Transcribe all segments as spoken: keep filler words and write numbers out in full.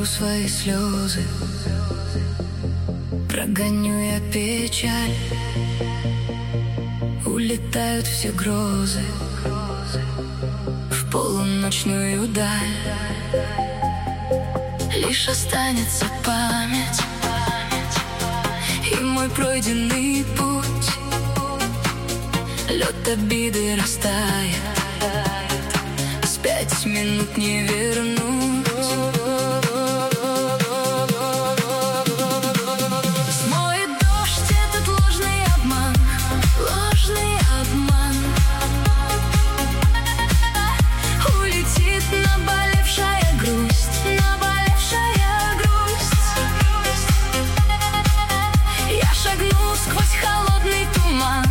утру свои слезы, прогоню я печаль. Улетают все грозы в полуночную даль. Лишь останется память и мой пройденный путь. Лед обиды растает, с пять минут не вернуть. Смоет дождь этот ложный обман, ложный обман. Улетит наболевшая грусть, наболевшая грусть. Я шагну сквозь холодный туман,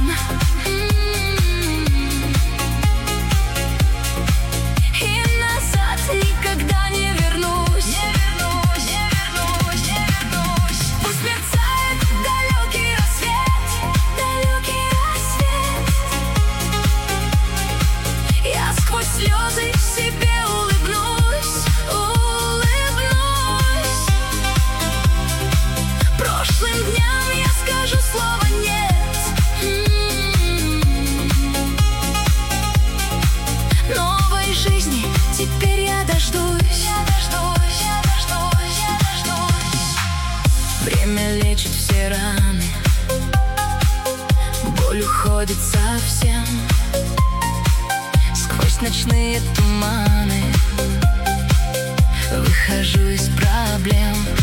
никогда не вернусь, не вернусь, не вернусь, не вернусь. Пусть мерцает далекий рассвет, далекий рассвет. Я сквозь слезы себе улыбнусь, улыбнусь. Прошлым дням я скажу слово нет. Новой жизни теперь я дождусь, я дождусь, я дождусь, я дождусь. Время лечит все раны, боль уходит совсем. Сквозь ночные туманы выхожу из проблем.